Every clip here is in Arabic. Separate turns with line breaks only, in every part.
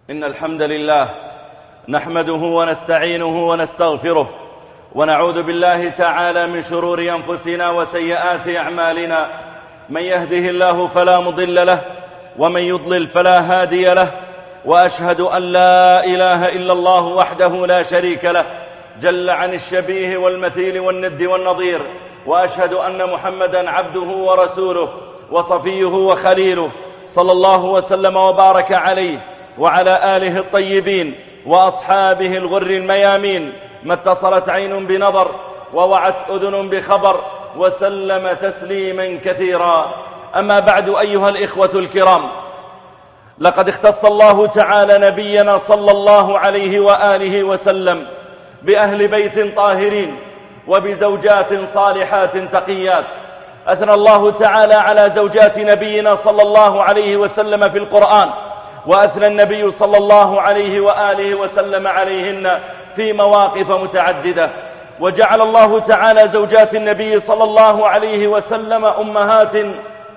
إن الحمد لله نحمده ونستعينه ونستغفره ونعوذ بالله تعالى من شرور أنفسنا وسيئات أعمالنا. من يهده الله فلا مضل له ومن يضلل فلا هادي له، وأشهد أن لا إله إلا الله وحده لا شريك له جل عن الشبيه والمثيل والند والنظير، وأشهد أن محمدا عبده ورسوله وصفيه وخليله، صلى الله وسلم وبارك عليه وعلى آله الطيبين وأصحابه الغر الميامين، ما اتصلت عين بنظر ووعت أذن بخبر، وسلم تسليما كثيرا. أما بعد، أيها الإخوة الكرام، لقد اختص الله تعالى نبينا صلى الله عليه وآله وسلم بأهل بيت طاهرين وبزوجات صالحات تقيات. أثنى الله تعالى على زوجات نبينا صلى الله عليه وسلم في القرآن، وأثنى النبي صلى الله عليه وآله وسلم عليهن في مواقف متعددة. وجعل الله تعالى زوجات النبي صلى الله عليه وسلم أمهات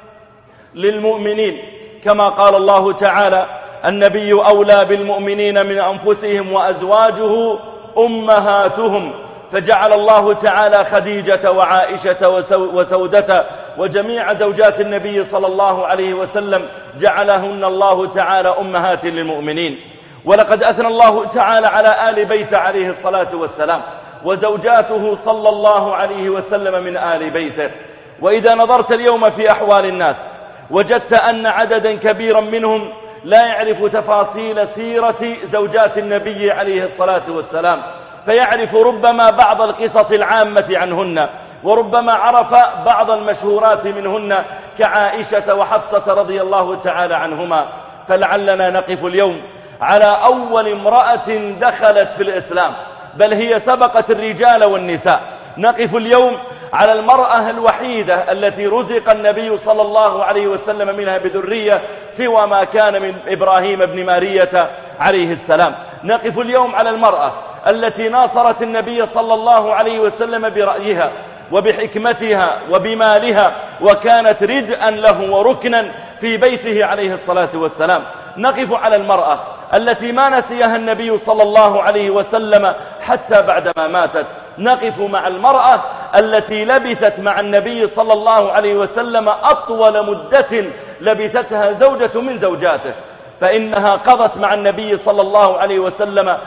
للمؤمنين، كما قال الله تعالى: النبي أولى بالمؤمنين من أنفسهم وأزواجه أمهاتهم. فجعل الله تعالى خديجة وعائشة وسودة وجميع زوجات النبي صلى الله عليه وسلم جعلهن الله تعالى أمهات للمؤمنين. ولقد أثنى الله تعالى على آل بيت عليه الصلاة والسلام، وزوجاته صلى الله عليه وسلم من آل بيته. وإذا نظرت اليوم في أحوال الناس وجدت أن عددا كبيرا منهم لا يعرف تفاصيل سيرة زوجات النبي عليه الصلاة والسلام، فيعرف ربما بعض القصص العامة عنهن، وربما عرف بعض المشهورات منهن كعائشة وحفصة رضي الله تعالى عنهما. فلعلنا نقف اليوم على أول امرأة دخلت في الإسلام، بل هي سبقت الرجال والنساء. نقف اليوم على المرأة الوحيدة التي رزق النبي صلى الله عليه وسلم منها بذرية سوى ما كان من إبراهيم بن مارية عليه السلام. نقف اليوم على المرأة التي ناصرت النبي صلى الله عليه وسلم برأيها وبحكمتها وبمالها، وكانت ردءا له وركنا في بيته عليه الصلاة والسلام. نقف على المرأة التي ما نسيها النبي صلى الله عليه وسلم حتى بعدما ماتت. نقف مع المرأة التي لبثت مع النبي صلى الله عليه وسلم أطول مدة لبثتها زوجة من زوجاته، فإنها قضت مع النبي صلى الله عليه وسلم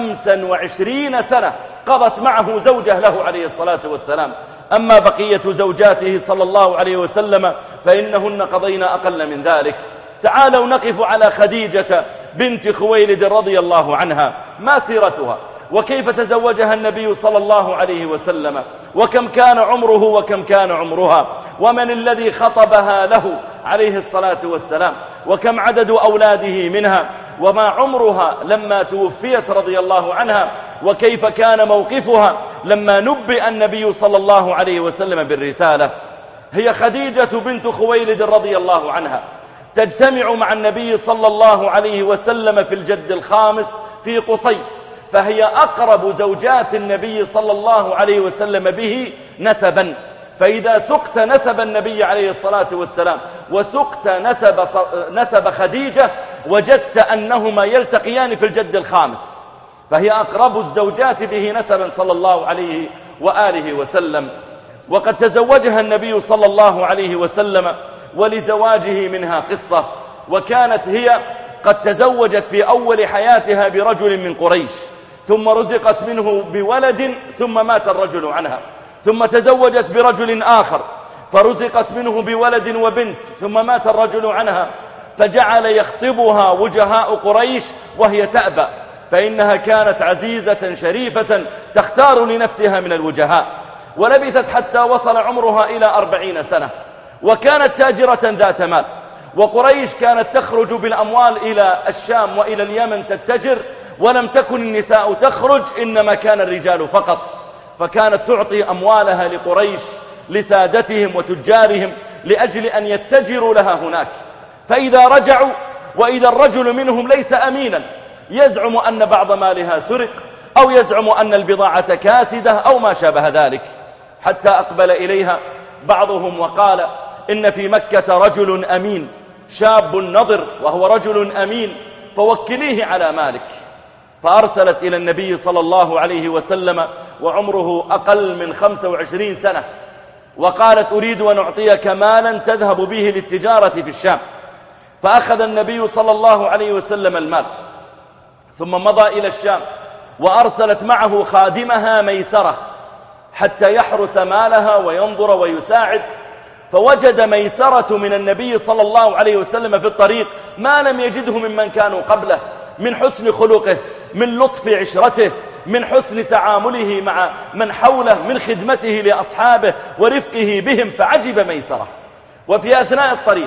25 سنة، قضت معه زوجة له عليه الصلاة والسلام. أما بقية زوجاته صلى الله عليه وسلم فإنهن قضين أقل من ذلك. تعالوا نقف على خديجة بنت خويلد رضي الله عنها. ما سيرتها؟ وكيف تزوجها النبي صلى الله عليه وسلم؟ وكم كان عمره وكم كان عمرها؟ ومن الذي خطبها له عليه الصلاة والسلام؟ وكم عدد أولاده منها؟ وما عمرها لما توفيت رضي الله عنها؟ وكيف كان موقفها لما نبئ النبي صلى الله عليه وسلم بالرسالة؟ هي خديجة بنت خويلد رضي الله عنها، تجتمع مع النبي صلى الله عليه وسلم في الجد الخامس في قصي، فهي أقرب زوجات النبي صلى الله عليه وسلم به نسبا. فإذا سقت نسب النبي عليه الصلاة والسلام وسقت نسب خديجة وجدت أنهما يلتقيان في الجد الخامس، فهي أقرب الزوجات به نسبا صلى الله عليه وآله وسلم. وقد تزوجها النبي صلى الله عليه وسلم، ولزواجه منها قصة. وكانت هي قد تزوجت في أول حياتها برجل من قريش، ثم رزقت منه بولد ثم مات الرجل عنها، ثم تزوجت برجل آخر فرزقت منه بولد وبنت ثم مات الرجل عنها، فجعل يخطبها وجهاء قريش وهي تأبى، فإنها كانت عزيزة شريفة تختار لنفسها من الوجهاء. ولبثت حتى وصل عمرها إلى 40 سنة، وكانت تاجرة ذات مال، وقريش كانت تخرج بالأموال إلى الشام وإلى اليمن تتجر، ولم تكن النساء تخرج، إنما كان الرجال فقط. فكانت تعطي أموالها لقريش لسادتهم وتجارهم لأجل أن يتجروا لها هناك. فإذا رجعوا وإذا الرجل منهم ليس أمينا، يزعم أن بعض مالها سرق، أو يزعم أن البضاعة كاسدة أو ما شابه ذلك، حتى أقبل إليها بعضهم وقال: إن في مكة رجل أمين شاب نضر، وهو رجل أمين فوكليه على مالك. فأرسلت إلى النبي صلى الله عليه وسلم وعمره أقل من 25 سنة، وقالت أريد أن أعطيك مالا تذهب به للتجارة في الشام. فأخذ النبي صلى الله عليه وسلم المال ثم مضى إلى الشام، وأرسلت معه خادمها ميسرة حتى يحرس مالها وينظر ويساعد. فوجد ميسرة من النبي صلى الله عليه وسلم في الطريق ما لم يجده ممن كانوا قبله من حسن خلقه، من لطف عشرته، من حسن تعامله مع من حوله، من خدمته لأصحابه ورفقه بهم. فعجب ميسرة. وفي أثناء الطريق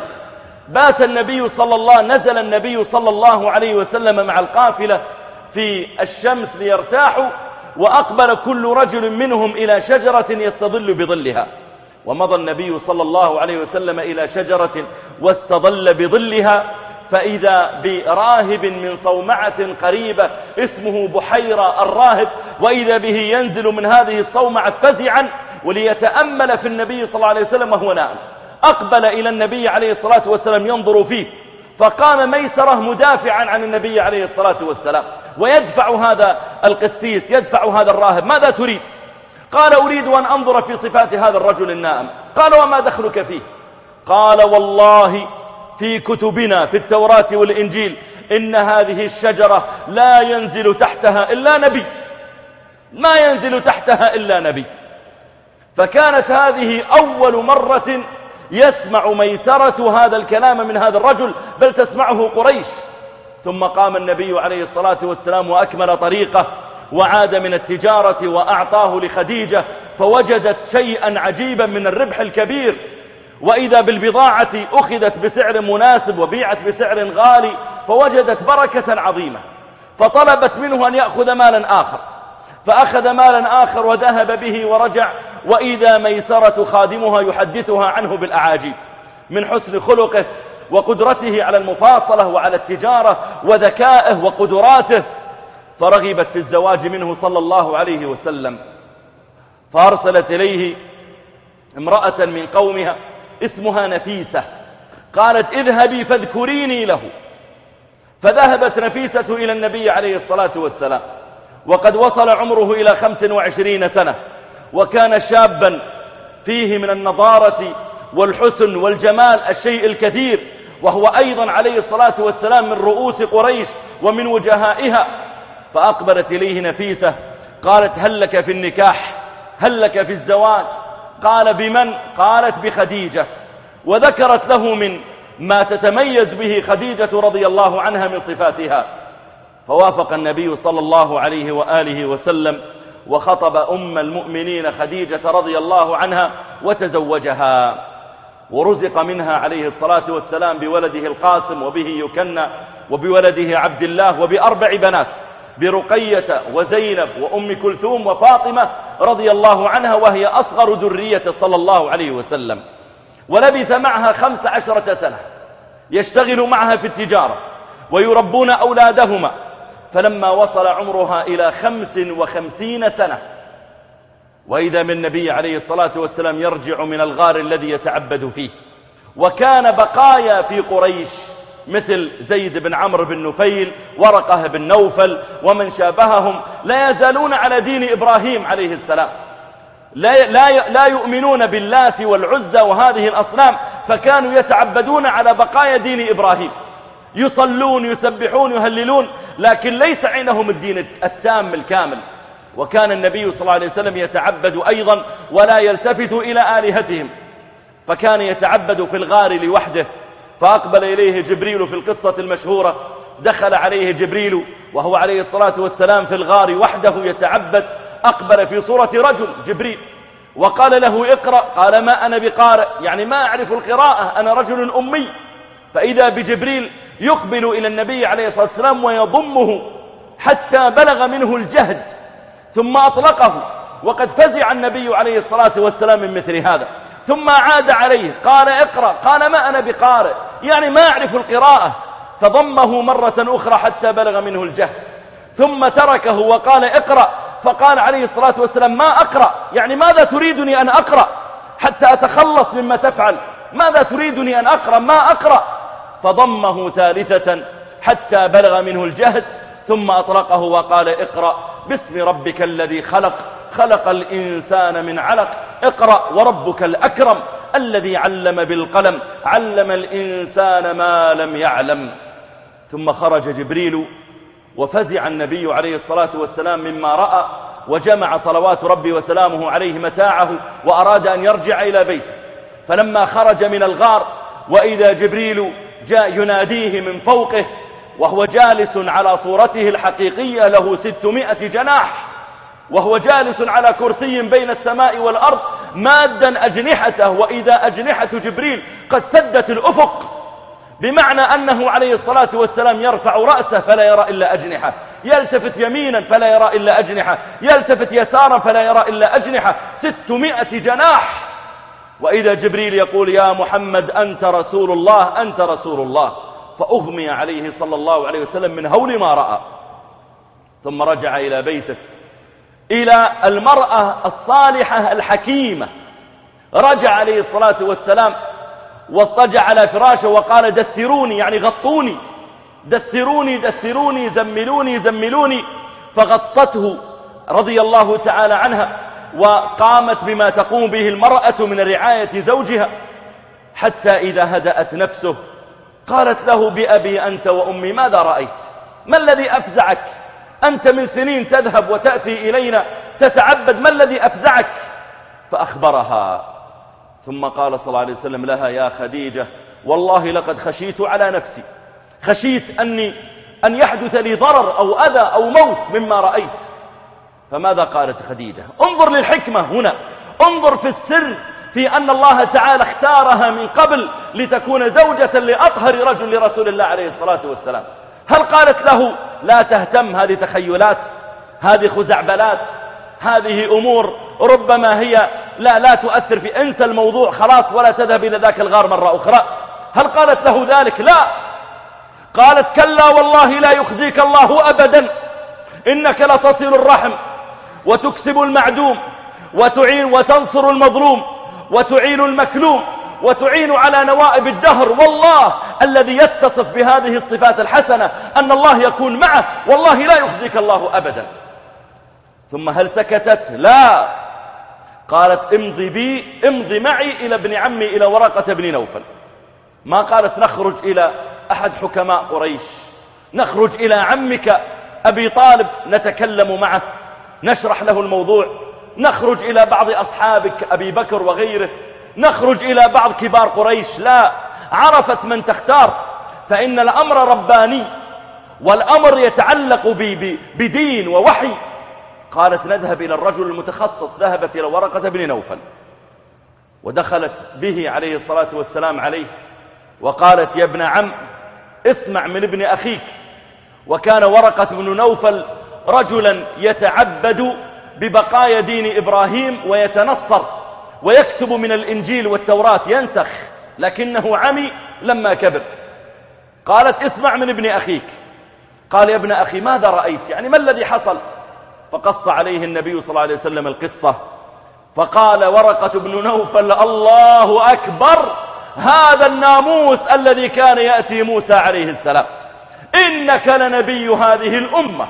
نزل النبي صلى الله عليه وسلم مع القافلة في الشمس ليرتاحوا، وأقبل كل رجل منهم إلى شجرة يستظل بظلها. ومضى النبي صلى الله عليه وسلم إلى شجرة واستظل بظلها، فإذا براهب من صومعة قريبة اسمه بحيرة الراهب، وإذا به ينزل من هذه الصومعة فزعا وليتأمل في النبي صلى الله عليه وسلم وهو نائم. أقبل إلى النبي عليه الصلاة والسلام ينظر فيه، فقام ميسرة مدافعا عن النبي عليه الصلاة والسلام ويدفع هذا القسيس، يدفع هذا الراهب. ماذا تريد؟ قال أريد أن أنظر في صفات هذا الرجل النائم. قال وما دخلك فيه؟ قال والله في كتبنا في التوراة والإنجيل إن هذه الشجرة لا ينزل تحتها إلا نبي، ما ينزل تحتها إلا نبي. فكانت هذه أول مرة يسمع ميسرة هذا الكلام من هذا الرجل، بل تسمعه قريش. ثم قام النبي عليه الصلاة والسلام وأكمل طريقه وعاد من التجارة وأعطاه لخديجة، فوجدت شيئا عجيبا من الربح الكبير. وإذا بالبضاعة أخذت بسعر مناسب وبيعت بسعر غالي، فوجدت بركة عظيمة، فطلبت منه أن يأخذ مالا آخر. فأخذ مالا آخر وذهب به ورجع، وإذا ميسرة خادمها يحدثها عنه بالأعاجيب من حسن خلقه وقدرته على المفاصلة وعلى التجارة وذكائه وقدراته، فرغبت في الزواج منه صلى الله عليه وسلم. فأرسلت إليه امرأة من قومها اسمها نفيسة، قالت اذهبي فاذكريني له. فذهبت نفيسة إلى النبي عليه الصلاة والسلام وقد وصل عمره إلى 25 سنة، وكان شابا فيه من النضارة والحسن والجمال الشيء الكثير، وهو أيضا عليه الصلاة والسلام من رؤوس قريش ومن وجهائها. فأقبلت إليه نفيسة قالت هل لك في النكاح؟ هل لك في الزواج؟ قال بمن؟ قالت بخديجة، وذكرت له من ما تتميز به خديجة رضي الله عنها من صفاتها. فوافق النبي صلى الله عليه وآله وسلم وخطب أم المؤمنين خديجة رضي الله عنها وتزوجها، ورزق منها عليه الصلاة والسلام بولده القاسم وبه يكنى، وبولده عبد الله، وب4 بنات، برقية وزينب وأم كلثوم وفاطمة رضي الله عنها، وهي أصغر ذرية صلى الله عليه وسلم. ولبث معها 15 سنة يشتغل معها في التجارة ويربون أولادهما، فلما وصل عمرها إلى 55 سنة وإذا من النبي عليه الصلاة والسلام يرجع من الغار الذي يتعبد فيه. وكان بقايا في قريش مثل زيد بن عمرو بن نفيل، ورقة بن نوفل ومن شابههم لا يزالون على دين إبراهيم عليه السلام، لا يؤمنون باللات والعزى وهذه الأصنام، فكانوا يتعبدون على بقايا دين إبراهيم، يصلون يسبحون يهللون، لكن ليس عندهم الدين التام الكامل. وكان النبي صلى الله عليه وسلم يتعبد أيضا ولا يلتفت إلى آلهتهم، فكان يتعبد في الغار لوحده. فأقبل إليه جبريل في القصة المشهورة، دخل عليه جبريل وهو عليه الصلاة والسلام في الغار وحده يتعبد، أقبل في صورة رجل جبريل وقال له اقرأ، قال ما أنا بقارئ، يعني ما أعرف القراءة، أنا رجل أمي. فإذا بجبريل يقبل إلى النبي عليه الصلاة والسلام ويضمه حتى بلغ منه الجهد، ثم أطلقه، وقد فزع النبي عليه الصلاة والسلام من مثل هذا. ثم عاد عليه قال اقرأ، قال ما أنا بقارئ، يعني ما أعرف القراءة، فضمه مرة أخرى حتى بلغ منه الجهد، ثم تركه وقال اقرأ، فقال عليه الصلاة والسلام ما أقرأ، يعني ماذا تريدني أن أقرأ حتى أتخلص مما تفعل؟ ماذا تريدني أن أقرأ؟ ما أقرأ. فضمه ثالثة حتى بلغ منه الجهد، ثم أطلقه وقال اقرأ باسم ربك الذي خلق، خلق الإنسان من علق، اقرأ وربك الأكرم الذي علم بالقلم، علم الإنسان ما لم يعلم. ثم خرج جبريل وفزع النبي عليه الصلاة والسلام مما رأى، وجمع صلوات ربي وسلامه عليه متاعه وأراد أن يرجع إلى بيته. فلما خرج من الغار وإذا جبريل جاء يناديه من فوقه وهو جالس على صورته الحقيقية له 600 جناح، وهو جالس على كرسي بين السماء والأرض مادا أجنحته، وإذا أجنحة جبريل قد سدت الأفق، بمعنى أنه عليه الصلاة والسلام يرفع رأسه فلا يرى إلا أجنحة، يلتفت يمينا فلا يرى إلا أجنحة، يلتفت يسارا فلا يرى إلا أجنحة، 600 جناح. وإذا جبريل يقول يا محمد أنت رسول الله، أنت رسول الله، فأغمي عليه صلى الله عليه وسلم من هول ما رأى. ثم رجع إلى بيته، إلى المرأة الصالحة الحكيمة، رجع عليه الصلاة والسلام واضطجع على فراشه وقال دثروني، يعني غطوني، دثروني دثروني، زملوني زملوني، فغطته رضي الله تعالى عنها، وقامت بما تقوم به المرأة من رعاية زوجها، حتى إذا هدأت نفسه قالت له بأبي أنت وأمي ماذا رأيت؟ ما الذي أفزعك؟ أنت من سنين تذهب وتأتي إلينا تتعبد، ما الذي أفزعك؟ فأخبرها. ثم قال صلى الله عليه وسلم لها يا خديجة والله لقد خشيت على نفسي، خشيت أن يحدث لي ضرر أو أذى أو موت مما رأيت. فماذا قالت خديجة؟ انظر للحكمة هنا، انظر في السر في أن الله تعالى اختارها من قبل لتكون زوجة لأطهر رجل لرسول الله عليه الصلاة والسلام. هل قالت له لا تهتم، هذه تخيلات، هذه خزعبلات، هذه أمور ربما هي لا تؤثر في، انسى الموضوع خلاص ولا تذهب إلى ذاك الغار مرة أخرى؟ هل قالت له ذلك؟ لا، قالت كلا والله لا يخزيك الله أبدا، إنك لتصل الرحم وتكسب المعدوم وتعين وتنصر المظلوم وتعين المكلوم وتعين على نوائب الدهر، والله الذي يتصف بهذه الصفات الحسنة أن الله يكون معه، والله لا يخزيك الله أبدا. ثم هل سكتت؟ لا، قالت امضي معي إلى ابن عمي إلى ورقة بن نوفل. ما قالت نخرج إلى أحد حكماء قريش، نخرج إلى عمك أبي طالب نتكلم معه نشرح له الموضوع، نخرج إلى بعض أصحابك أبي بكر وغيره، نخرج إلى بعض كبار قريش. لا، عرفت من تختار، فإن الأمر رباني والأمر يتعلق بدين ووحي. قالت نذهب إلى الرجل المتخصص. ذهبت إلى ورقة بن نوفل ودخلت به عليه الصلاة والسلام عليه وقالت يا ابن عم اسمع من ابن أخيك. وكان ورقة بن نوفل رجلا يتعبد ببقايا دين إبراهيم ويتنصر ويكتب من الإنجيل والتوراة ينسخ، لكنه عمي لما كبر. قالت اسمع من ابن أخيك. قال يا ابن أخي ماذا رأيت؟ يعني ما الذي حصل؟ فقص عليه النبي صلى الله عليه وسلم القصة. فقال ورقة بن نوفل الله أكبر، هذا الناموس الذي كان يأتي موسى عليه السلام، إنك لنبي هذه الأمة،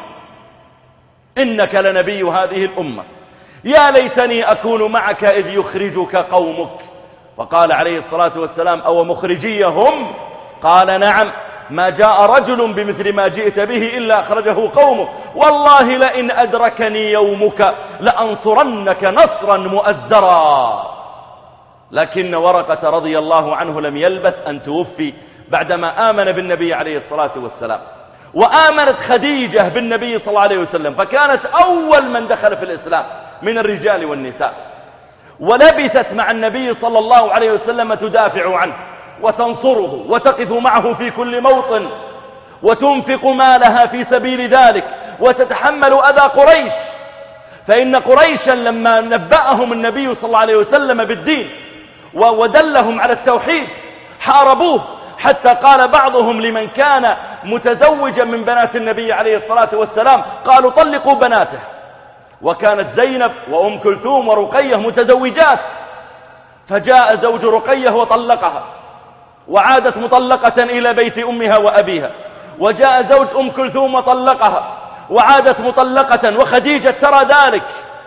إنك لنبي هذه الأمة، يا ليتني أكون معك إذ يخرجك قومك. فقال عليه الصلاة والسلام أو مخرجيهم؟ قال نعم، ما جاء رجل بمثل ما جئت به إلا أخرجه قومه، والله لئن أدركني يومك لأنصرنك نصرا مؤزرا. لكن ورقة رضي الله عنه لم يلبث أن توفي بعدما آمن بالنبي عليه الصلاة والسلام، وآمنت خديجة بالنبي صلى الله عليه وسلم، فكانت أول من دخل في الإسلام من الرجال والنساء، ولبثت مع النبي صلى الله عليه وسلم تدافع عنه وتنصره وتقف معه في كل موطن وتنفق مالها في سبيل ذلك وتتحمل أذى قريش. فإن قريشا لما نبأهم النبي صلى الله عليه وسلم بالدين ودلهم على التوحيد حاربوه، حتى قال بعضهم لمن كان متزوجا من بنات النبي عليه الصلاة والسلام قالوا طلقوا بناته. وكانت زينب وأم كلثوم ورقية متزوجات، فجاء زوج رقية وطلقها وعادت مطلقة إلى بيت أمها وأبيها، وجاء زوج أم كلثوم وطلقها وعادت مطلقة، وخديجة ترى ذلك.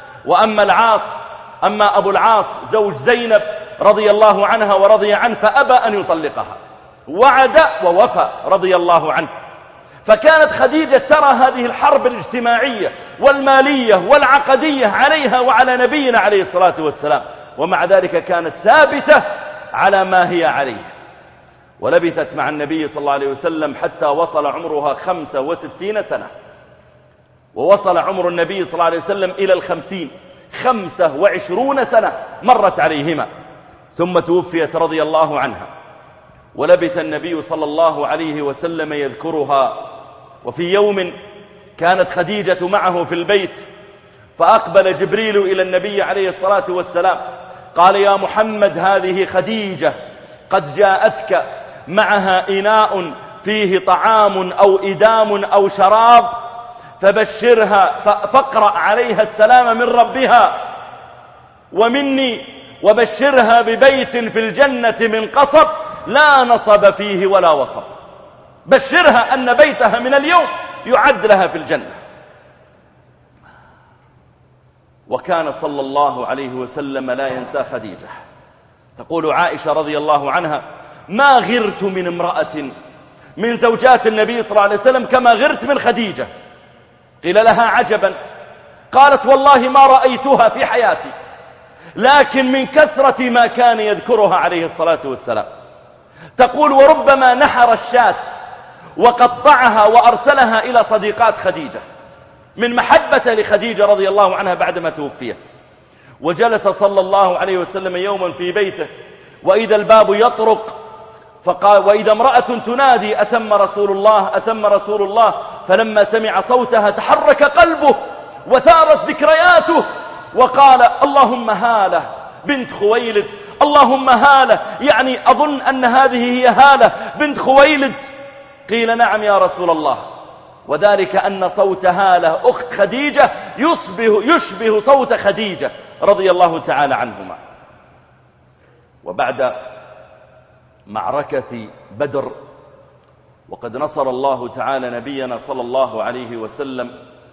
أما أبو العاص زوج زينب رضي الله عنها ورضي عنه فأبى أن يطلقها، وعد ووفى رضي الله عنه. فكانت خديجة ترى هذه الحرب الاجتماعية والمالية والعقدية عليها وعلى نبينا عليه الصلاة والسلام، ومع ذلك كانت ثابتة على ما هي عليه، ولبثت مع النبي صلى الله عليه وسلم حتى وصل عمرها 65 سنة، ووصل عمر النبي صلى الله عليه وسلم إلى 50، 25 سنة مرت عليهما، ثم توفيت رضي الله عنها. ولبث النبي صلى الله عليه وسلم يذكرها. وفي يوم كانت خديجة معه في البيت، فأقبل جبريل إلى النبي عليه الصلاة والسلام قال: يا محمد، هذه خديجة قد جاءتك معها إناء فيه طعام أو إدام أو شراب، فبشرها فاقرأ عليها السلام من ربها ومني، وبشرها ببيت في الجنة من قصب لا نصب فيه ولا وصب. بشرها أن بيتها من اليوم يعد لها في الجنة. وكان صلى الله عليه وسلم لا ينسى خديجة. تقول عائشة رضي الله عنها: ما غرت من امرأة من زوجات النبي صلى الله عليه وسلم كما غرت من خديجة. قيل لها: عجبا. قالت: والله ما رأيتها في حياتي، لكن من كثرة ما كان يذكرها عليه الصلاة والسلام. تقول: وربما نحر الشاة وقطعها وأرسلها إلى صديقات خديجة من محبة لخديجة رضي الله عنها بعدما توفيت. وجلس صلى الله عليه وسلم يوما في بيته، وإذا الباب يطرق، فقال: وإذا امرأة تنادي: أتم رسول الله، أتم رسول الله. فلما سمع صوتها تحرك قلبه وثارت ذكرياته، وقال: اللهم هالة بنت خويلد، اللهم هالة، يعني أظن أن هذه هي هالة بنت خويلد. قيل: نعم يا رسول الله، وذلك أن صوت هالة أخت خديجة يشبه صوت خديجة رضي الله تعالى عنهما. وبعد معركة بدر، وقد نصر الله تعالى نبينا صلى الله عليه وسلم،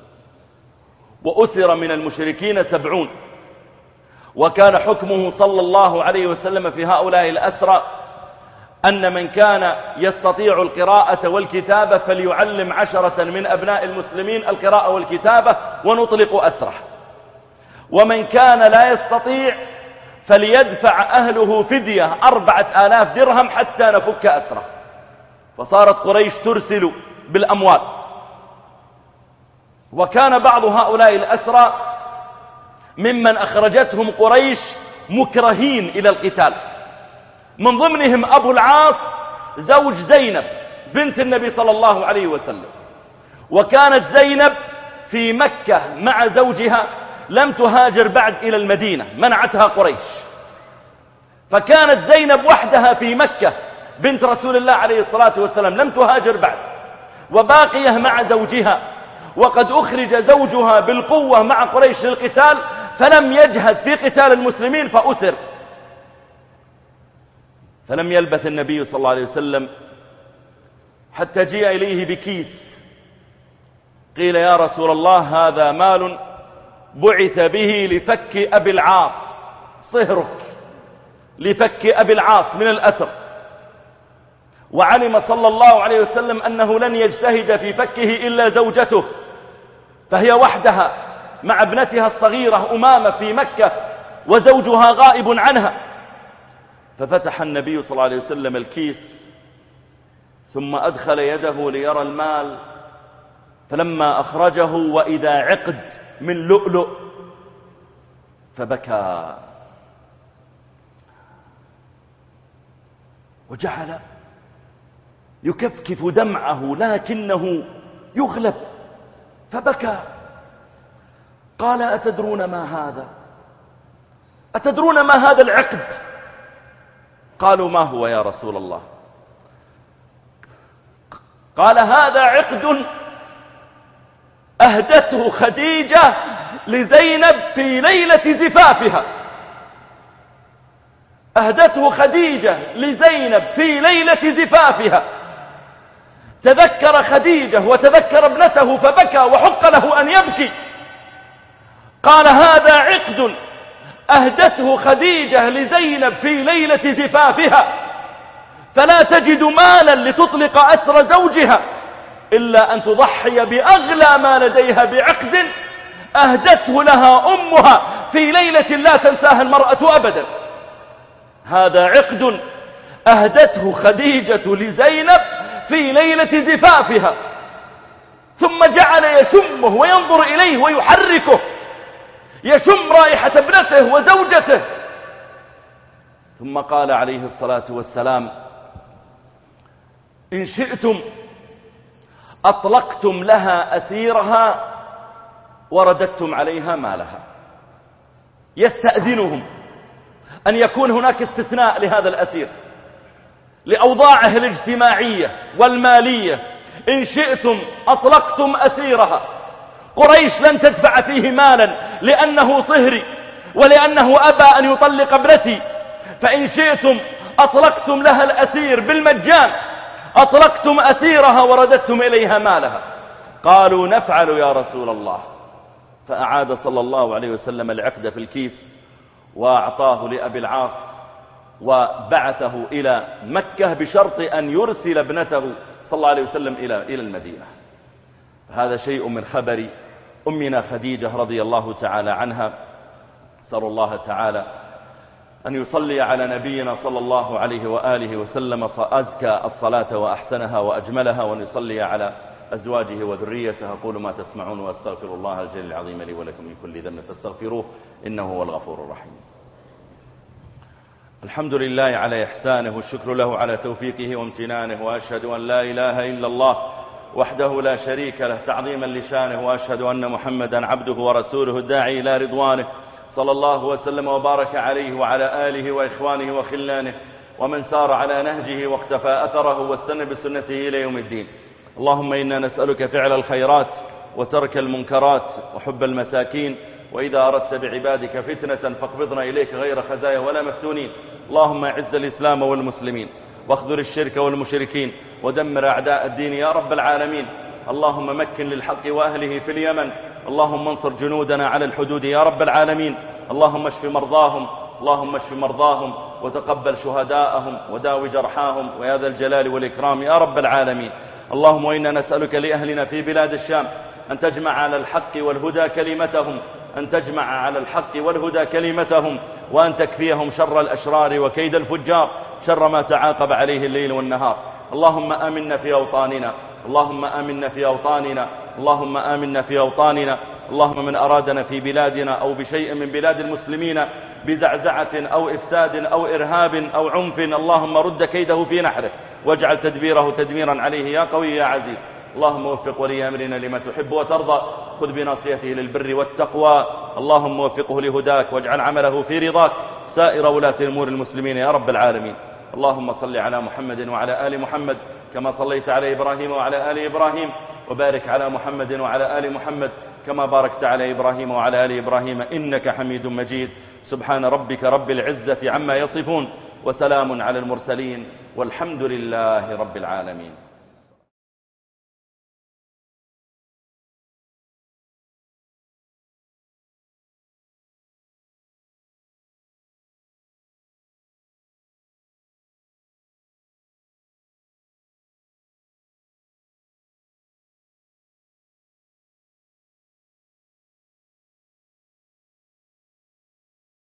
وأسر من المشركين 70، وكان حكمه صلى الله عليه وسلم في هؤلاء الأسرى أن من كان يستطيع القراءة والكتابة فليعلم 10 من أبناء المسلمين القراءة والكتابة ونطلق أسره، ومن كان لا يستطيع فليدفع أهله فدية 4000 درهم حتى نفك أسره. فصارت قريش ترسل بالأموال. وكان بعض هؤلاء الأسرى ممن أخرجتهم قريش مكرهين إلى القتال، من ضمنهم أبو العاص زوج زينب بنت النبي صلى الله عليه وسلم. وكانت زينب في مكة مع زوجها، لم تهاجر بعد إلى المدينة، منعتها قريش. فكانت زينب وحدها في مكة بنت رسول الله عليه الصلاة والسلام، لم تهاجر بعد، وباقية مع زوجها، وقد أخرج زوجها بالقوة مع قريش للقتال، فلم يجهد في قتال المسلمين فأسر. فلم يلبث النبي صلى الله عليه وسلم حتى جاء إليه بكيس. قيل: يا رسول الله، هذا مال بعث به لفك أبي العاص، صهرك لفك أبي العاص من الأسر. وعلم صلى الله عليه وسلم أنه لن يجتهد في فكه إلا زوجته، فهي وحدها مع ابنتها الصغيرة أمامة في مكة، وزوجها غائب عنها. ففتح النبي صلى الله عليه وسلم الكيس، ثم أدخل يده ليرى المال، فلما أخرجه وإذا عقد من لؤلؤ، فبكى وجعل يكفكف دمعه لكنه يغلب، فبكى. قال: أتدرون ما هذا؟ أتدرون ما هذا العقد؟ قالوا: ما هو يا رسول الله؟ قال: هذا عقد أهدته خديجة لزينب في ليلة زفافها. أهدته خديجة لزينب في ليلة زفافها، تذكر خديجة وتذكر ابنته فبكى وحق له أن يبكي. قال هذا عقد أهدته خديجة لزينب في ليلة زفافها، فلا تجد مالا لتطلق أسر زوجها إلا أن تضحي بأغلى ما لديها بعقد أهدته لها أمها في ليلة لا تنساها المرأة أبدا. هذا عقد أهدته خديجة لزينب في ليلة زفافها، ثم جعل يشمه وينظر إليه ويحركه، يشم رائحة ابنته وزوجته. ثم قال عليه الصلاة والسلام إن شئتم أطلقتم لها أسيرها ورددتم عليها مالها. يستأذنهم أن يكون هناك استثناء لهذا الأسير لأوضاعه الاجتماعية والمالية. إن شئتم أطلقتم أسيرها. قريش لن تدفع فيه مالا لأنه صهري ولأنه أبى أن يطلق ابنتي، فإن شئتم أطلقتم لها الأسير بالمجان، أطلقتم أسيرها ورددتم إليها مالها. قالوا نفعل يا رسول الله. فأعاد صلى الله عليه وسلم العقد في الكيس وأعطاه لأبي العاص وبعثه إلى مكة بشرط أن يرسل ابنته صلى الله عليه وسلم إلى المدينة. هذا شيء من خبر أمنا خديجة رضي الله تعالى عنها. نسأل الله تعالى أن يصلي على نبينا صلى الله عليه وآله وسلم فأزكى الصلاة وأحسنها وأجملها، وأن يصلي على أزواجه وذريته. أقول ما تسمعون وأستغفر الله الجليل العظيم لي ولكم من كل ذنب فاستغفروه إنه هو الغفور الرحيم. الحمد لله على إحسانه، والشكر له على توفيقه وامتنانه، وأشهد أن لا إله إلا الله وحده لا شريك له تعظيما لشانه، وأشهد أن محمدا عبده ورسوله الداعي إلى رضوانه، صلى الله وسلم وبارك عليه وعلى آله وإخوانه وخلانه ومن سار على نهجه واقتفى أثره واستنى بسنته إلى يوم الدين. اللهم إنا نسألك فعل الخيرات وترك المنكرات وحب المساكين، وإذا أردت بعبادك فتنة فاقبضنا إليك غير خزايا ولا مفتونين. اللهم اعز الإسلام والمسلمين واخذل الشرك والمشركين ودمر أعداء الدين يا رب العالمين. اللهم مكن للحق وأهله في اليمن. اللهم انصر جنودنا على الحدود يا رب العالمين. اللهم اشف مرضاهم، اللهم اشف مرضاهم وتقبل شهداءهم وداوي جرحاهم ويا ذا الجلال والإكرام يا رب العالمين. اللهم إنا نسألك لأهلنا في بلاد الشام أن تجمع على الحق والهدى كلمتهم، أن تجمع على الحق والهدى كلمتهم، وأن تكفيهم شر الأشرار وكيد الفجار، شر ما تعاقب عليه الليل والنهار. اللهم آمنا في أوطاننا، اللهم آمنا في أوطاننا، اللهم آمنا في أوطاننا. اللهم من أرادنا في بلادنا أو بشيء من بلاد المسلمين بزعزعة أو إفساد أو إرهاب أو عنف، اللهم رد كيده في نحره واجعل تدبيره تدميرا عليه يا قوي يا عزيز. اللهم وفق ولي أمرنا لما تحب وترضى، خذ بناصيته للبر والتقوى. اللهم وفقه لهداك واجعل عمله في رضاك، سائر ولاة أمور المسلمين يا رب العالمين. اللهم صل على محمد وعلى آل محمد كما صليت على إبراهيم وعلى آل إبراهيم، وبارك على محمد وعلى آل محمد كما باركت على إبراهيم وعلى آل إبراهيم إنك حميد مجيد. سبحان ربك رب العزة عما يصفون، وسلام على المرسلين، والحمد لله رب العالمين.